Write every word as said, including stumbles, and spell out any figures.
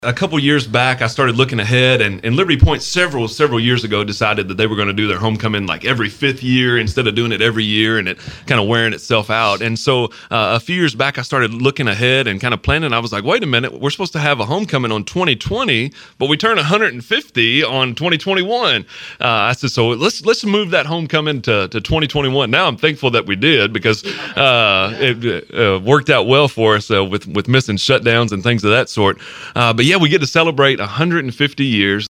A couple years back, I started looking ahead, and, and Liberty Point several several years ago decided that they were going to do their homecoming like every fifth year instead of doing it every year, and it kind of wearing itself out. And so uh, a few years back, I started looking ahead and kind of planning. I was like, wait a minute, we're supposed to have a homecoming on twenty twenty, but we turn one hundred fifty on twenty twenty-one. Uh, I said, so let's let's move that homecoming to, to twenty twenty-one. Now I'm thankful that we did, because uh, it uh, worked out well for us uh, with with missing shutdowns and things of that sort. Uh, but yeah, we get to celebrate one hundred fifty years.